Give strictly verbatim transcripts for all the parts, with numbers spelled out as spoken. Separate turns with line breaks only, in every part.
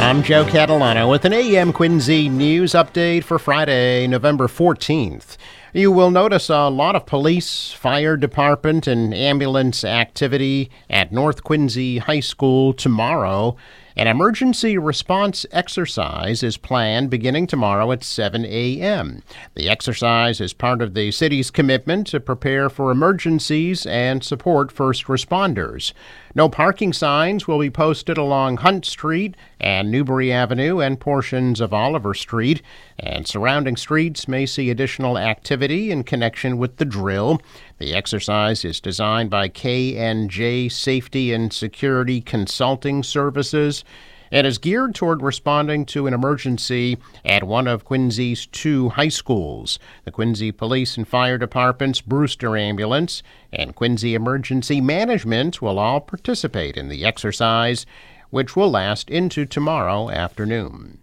I'm Joe Catalano with an A M Quincy news update for Friday, November fourteenth. You will notice a lot of police, fire department, and ambulance activity at North Quincy High School tomorrow. An emergency response exercise is planned beginning tomorrow at seven a.m. The exercise is part of the city's commitment to prepare for emergencies and support first responders. No parking signs will be posted along Hunt Street and Newbury Avenue and portions of Oliver Street, and surrounding streets may see additional activity in connection with the drill. The exercise is designed by K and J Safety and Security Consulting Services and is geared toward responding to an emergency at one of Quincy's two high schools. The Quincy Police and Fire Department's Brewster Ambulance and Quincy Emergency Management will all participate in the exercise, which will last into tomorrow afternoon.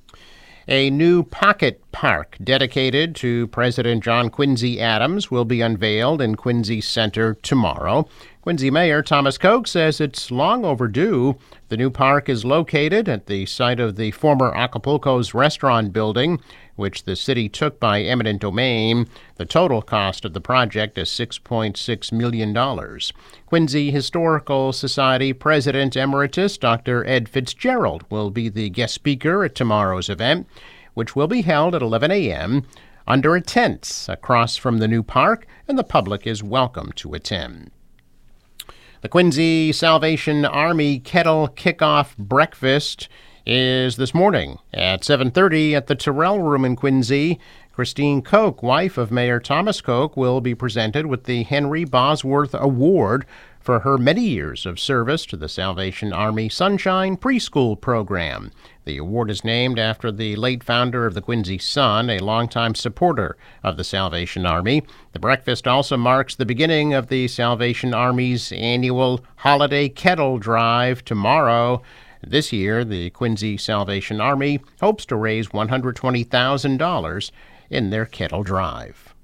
A new pocket park dedicated to President John Quincy Adams will be unveiled in Quincy Center tomorrow. Quincy Mayor Thomas Koch says it's long overdue. The new park is located at the site of the former Acapulco's restaurant building, which the city took by eminent domain. The total cost of the project is six point six million dollars. Quincy Historical Society President Emeritus Doctor Ed Fitzgerald will be the guest speaker at tomorrow's event, which will be held at eleven a.m. under a tent across from the new park, and the public is welcome to attend. The Quincy Salvation Army Kettle Kickoff Breakfast is this morning at seven thirty at the Terrell Room in Quincy. Christine Koch, wife of Mayor Thomas Koch, will be presented with the Henry Bosworth Award for her many years of service to the Salvation Army Sunshine Preschool Program. The award is named after the late founder of the Quincy Sun, a longtime supporter of the Salvation Army. The breakfast also marks the beginning of the Salvation Army's annual Holiday Kettle Drive tomorrow. This year, the Quincy Salvation Army hopes to raise one hundred twenty thousand dollars in their Kettle Drive.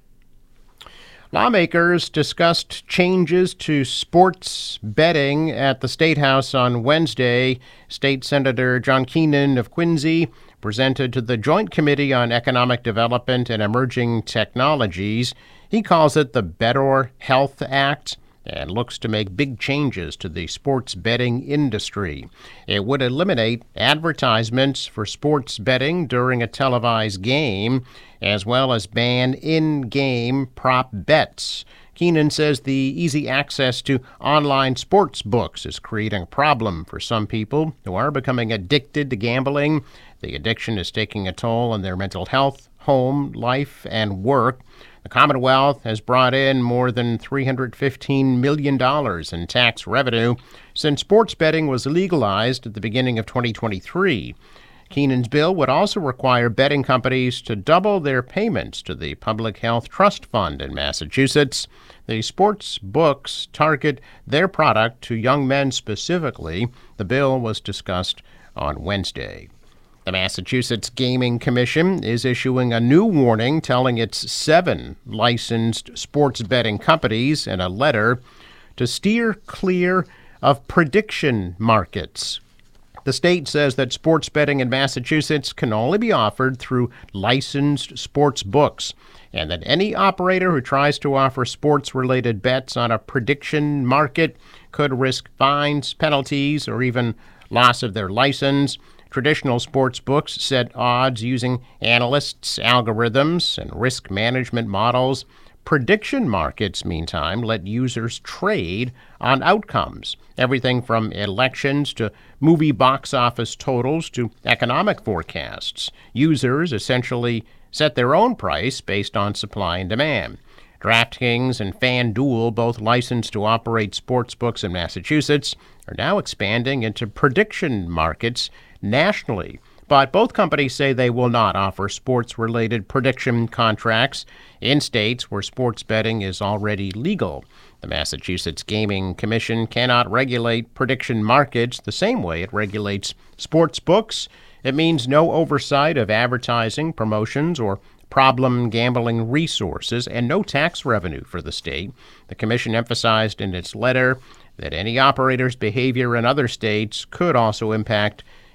Lawmakers discussed changes to sports betting at the State House on Wednesday. State Senator John Keenan of Quincy presented to the Joint Committee on Economic Development and Emerging Technologies. He calls it the Better Health Act and looks to make big changes to the sports betting industry. It would eliminate advertisements for sports betting during a televised game, as well as ban in-game prop bets. Keenan says the easy access to online sports books is creating a problem for some people who are becoming addicted to gambling. The addiction is taking a toll on their mental health, home, life, and work. The Commonwealth has brought in more than three hundred fifteen million dollars in tax revenue since sports betting was legalized at the beginning of twenty twenty-three. Keenan's bill would also require betting companies to double their payments to the Public Health Trust Fund in Massachusetts. The sports books target their product to young men specifically. The bill was discussed on Wednesday. The Massachusetts Gaming Commission is issuing a new warning telling its seven licensed sports betting companies in a letter to steer clear of prediction markets. The state says that sports betting in Massachusetts can only be offered through licensed sports books, and that any operator who tries to offer sports-related bets on a prediction market could risk fines, penalties, or even loss of their license. Traditional sports books set odds using analysts' algorithms and risk management models. Prediction markets, meantime, let users trade on outcomes, everything from elections to movie box office totals to economic forecasts. Users essentially set their own price based on supply and demand. DraftKings and FanDuel, both licensed to operate sports books in Massachusetts, are now expanding into prediction markets nationally. But both companies say they will not offer sports-related prediction contracts in states where sports betting is already legal. The Massachusetts Gaming Commission cannot regulate prediction markets the same way it regulates sports books. It means no oversight of advertising, promotions, or problem gambling resources, and no tax revenue for the state. The commission emphasized in its letter that any operator's behavior in other states could also impact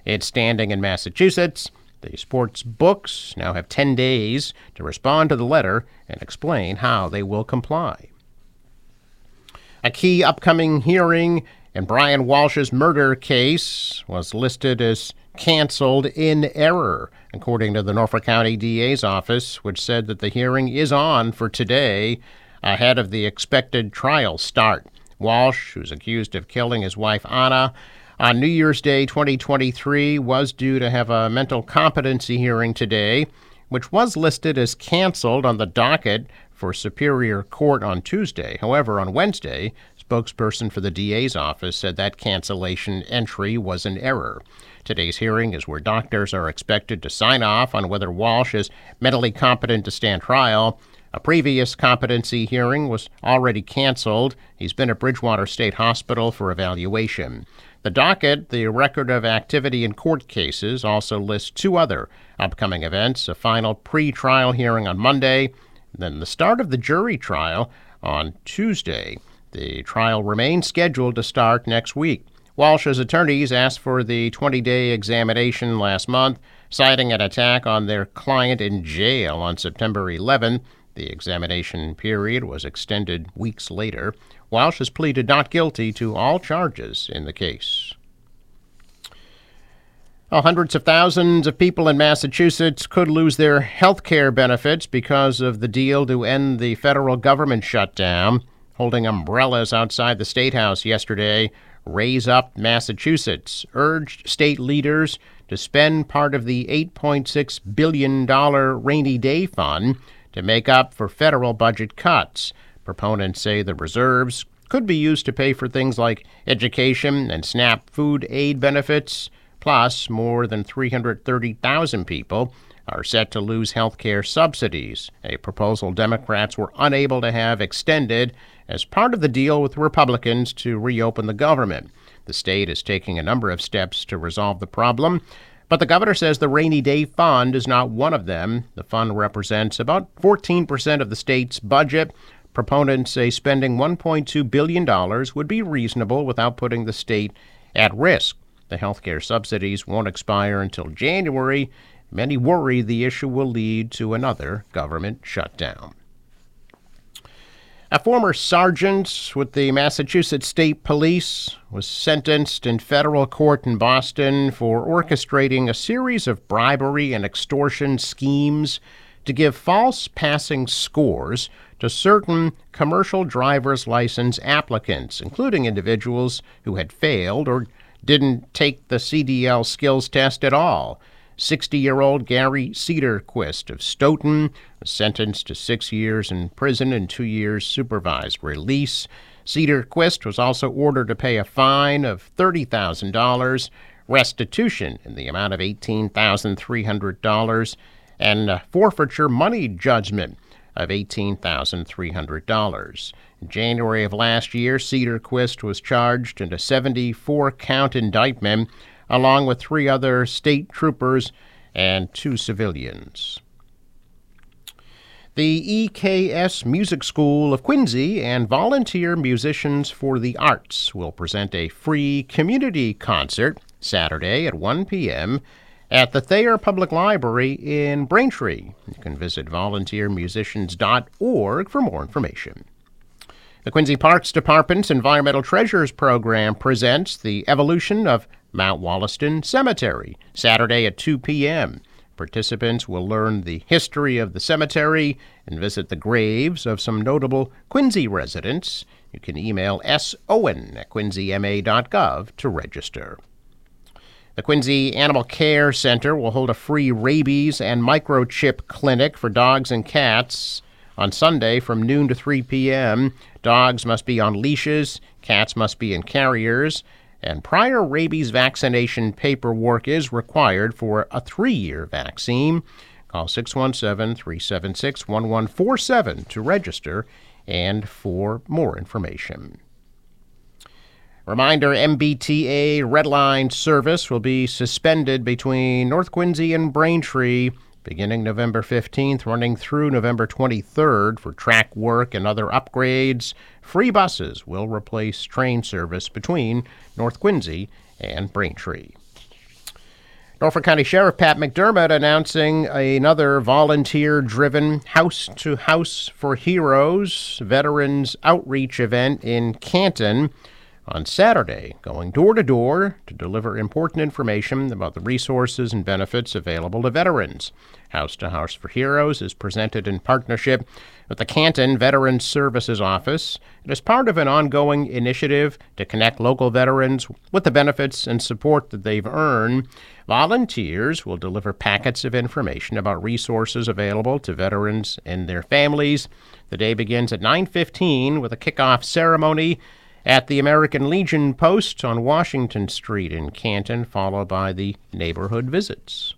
It's standing in Massachusetts. The sports books now have ten days to respond to the letter and explain how they will comply. A key upcoming hearing in Brian Walsh's murder case was listed as canceled in error, according to the Norfolk County D A's office, which said that the hearing is on for today ahead of the expected trial start. Walsh, who's accused of killing his wife Anna on New Year's Day twenty twenty-three, was due to have a mental competency hearing today, which was listed as canceled on the docket for Superior Court on Tuesday. However, on Wednesday, spokesperson for the D A's office said that cancellation entry was an error. Today's hearing is where doctors are expected to sign off on whether Walsh is mentally competent to stand trial. A previous competency hearing was already canceled. He's been at Bridgewater State Hospital for evaluation. The docket, the record of activity in court cases, also lists two other upcoming events: a final pre-trial hearing on Monday, then the start of the jury trial on Tuesday. The trial remains scheduled to start next week. Walsh's attorneys asked for the twenty-day examination last month, citing an attack on their client in jail on September eleventh. The examination period was extended weeks later. Walsh has pleaded not guilty to all charges in the case. Well, hundreds of thousands of people in Massachusetts could lose their health care benefits because of the deal to end the federal government shutdown. Holding umbrellas outside the State House yesterday, Raise Up Massachusetts urged state leaders to spend part of the eight point six billion dollars rainy day fund to make up for federal budget cuts. Proponents say the reserves could be used to pay for things like education and SNAP food aid benefits. Plus, more than three hundred thirty thousand people are set to lose health care subsidies, a proposal Democrats were unable to have extended as part of the deal with Republicans to reopen the government. The state is taking a number of steps to resolve the problem, but the governor says the rainy day fund is not one of them. The fund represents about fourteen percent of the state's budget. Proponents say spending one point two billion dollars would be reasonable without putting the state at risk. The health care subsidies won't expire until January. Many worry the issue will lead to another government shutdown. A former sergeant with the Massachusetts State Police was sentenced in federal court in Boston for orchestrating a series of bribery and extortion schemes to give false passing scores to certain commercial driver's license applicants, including individuals who had failed or didn't take the C D L skills test at all. sixty-year-old Gary Cedarquist of Stoughton was sentenced to six years in prison and two years supervised release. Cedarquist was also ordered to pay a fine of thirty thousand dollars, restitution in the amount of eighteen thousand three hundred dollars, and a forfeiture money judgment of eighteen thousand three hundred dollars. In January of last year, Cedarquist was charged in a seventy-four count indictment, along with three other state troopers and two civilians. The E K S Music School of Quincy and Volunteer Musicians for the Arts will present a free community concert Saturday at one p.m. at the Thayer Public Library in Braintree. You can visit volunteer musicians dot org for more information. The Quincy Parks Department's Environmental Treasures Program presents the evolution of Mount Wollaston Cemetery, Saturday at two p.m. Participants will learn the history of the cemetery and visit the graves of some notable Quincy residents. You can email s owen at quincy m a dot gov to register. The Quincy Animal Care Center will hold a free rabies and microchip clinic for dogs and cats on Sunday from noon to three p.m. Dogs must be on leashes, cats must be in carriers, and prior rabies vaccination paperwork is required for a three-year vaccine. Call six one seven, three seven six, one one four seven to register and for more information. Reminder, M B T A Red Line service will be suspended between North Quincy and Braintree beginning November fifteenth, running through November twenty-third for track work and other upgrades. Free buses will replace train service between North Quincy and Braintree. Norfolk County Sheriff Pat McDermott announcing another volunteer-driven House to House for Heroes Veterans Outreach event in Canton on Saturday, going door to door to deliver important information about the resources and benefits available to veterans. House to House for Heroes is presented in partnership with the Canton Veterans Services Office. It is part of an ongoing initiative to connect local veterans with the benefits and support that they've earned. Volunteers will deliver packets of information about resources available to veterans and their families. The day begins at nine fifteen with a kickoff ceremony at the American Legion Post on Washington Street in Canton, followed by the neighborhood visits.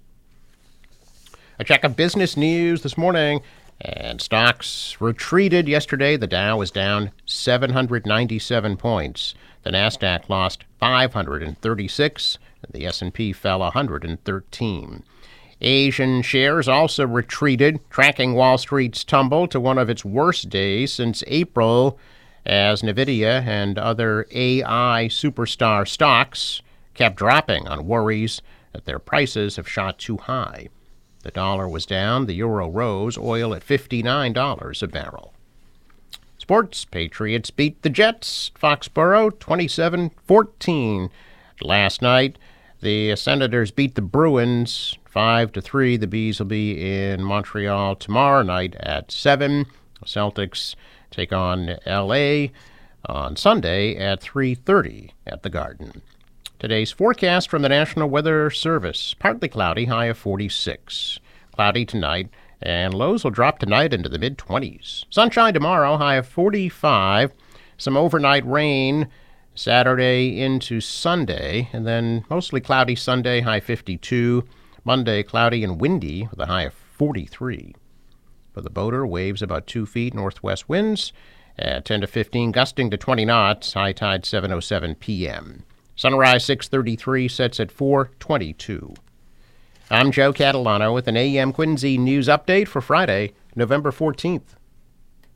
A check of business news this morning, and stocks retreated yesterday. The Dow was down seven hundred ninety-seven points. The Nasdaq lost five hundred thirty-six, and the S and P fell one hundred thirteen. Asian shares also retreated, tracking Wall Street's tumble to one of its worst days since April, as NVIDIA and other A I superstar stocks kept dropping on worries that their prices have shot too high. The dollar was down, the euro rose, oil at fifty-nine dollars a barrel. Sports, Patriots beat the Jets, Foxborough twenty-seven fourteen. Last night, the Senators beat the Bruins five to three. The Bees will be in Montreal tomorrow night at seven. Celtics take on L A on Sunday at three thirty at the Garden. Today's forecast from the National Weather Service: partly cloudy, high of forty-six. Cloudy tonight, and lows will drop tonight into the mid-twenties. Sunshine tomorrow, high of forty-five. Some overnight rain Saturday into Sunday, and then mostly cloudy Sunday, high fifty-two. Monday, cloudy and windy with a high of forty-three. For the boater, waves about two feet, northwest winds at ten to fifteen, gusting to twenty knots, high tide seven oh seven p.m. Sunrise six thirty-three, sets at four twenty-two. I'm Joe Catalano with an A M Quincy News Update for Friday, November fourteenth.